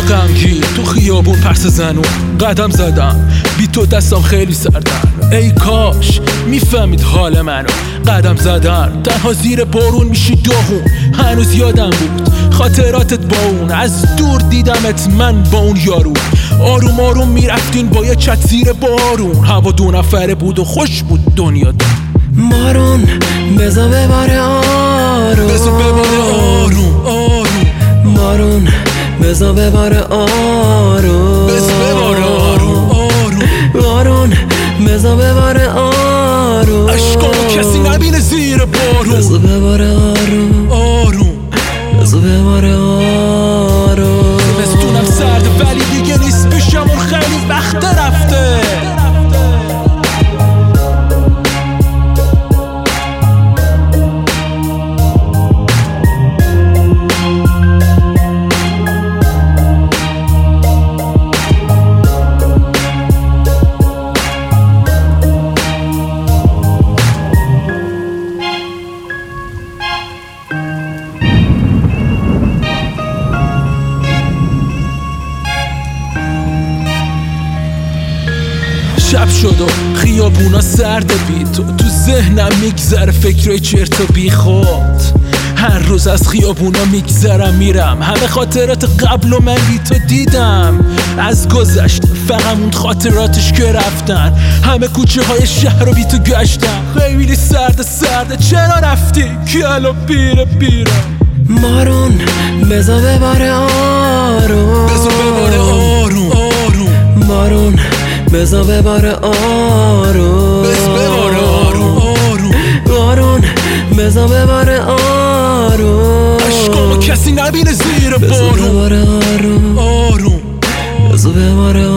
غمگین تو خیابون پرس زنون قدم زدم، بی تو دستم خیلی سردن. ای کاش میفهمید حال منو. قدم زدن تنها زیر بارون میشی داغون. هنوز یادم بود خاطراتت با اون، از دور دیدمت من با اون یارو. آروم آروم میرفتین با یه چت زیر بارون. هوا 2 نفره بود و خوش بود دنیا. بارون بزا بباره آروم، بزا بباره آروم آروم. بارون بزا بباره آروم، بزا بباره آروم آروم. بارون بزا بباره آروم، اشکامو کسی نبینه زیر بارون. بزا بباره آروم آروم، بزا بباره آروم. زمستونم سرده ولی دیگه نیست پیشم، اون خیلی وقت رفته. شب شد و خیابونا سرده بی تو ذهنم میگذره فکرای چرت و بی خود. هر روز از خیابونا میگذرم میرم، همه خاطرات قبل و من بی تو دیدم. از گذشت فقط اون خاطراتش که رفتن، همه کوچه های شهر رو بی تو گشتم. خیلی سرده چرا رفتی که الان پیره بارون بزا بباره آروم، بزا بباره آروم آروم. بارون بزا بباره آروم، بزا بباره آروم آروم. بارون بزا بباره آروم، اشکامو کسی نبینه زیر بزا بارون. بباره آروم آروم، بزا بباره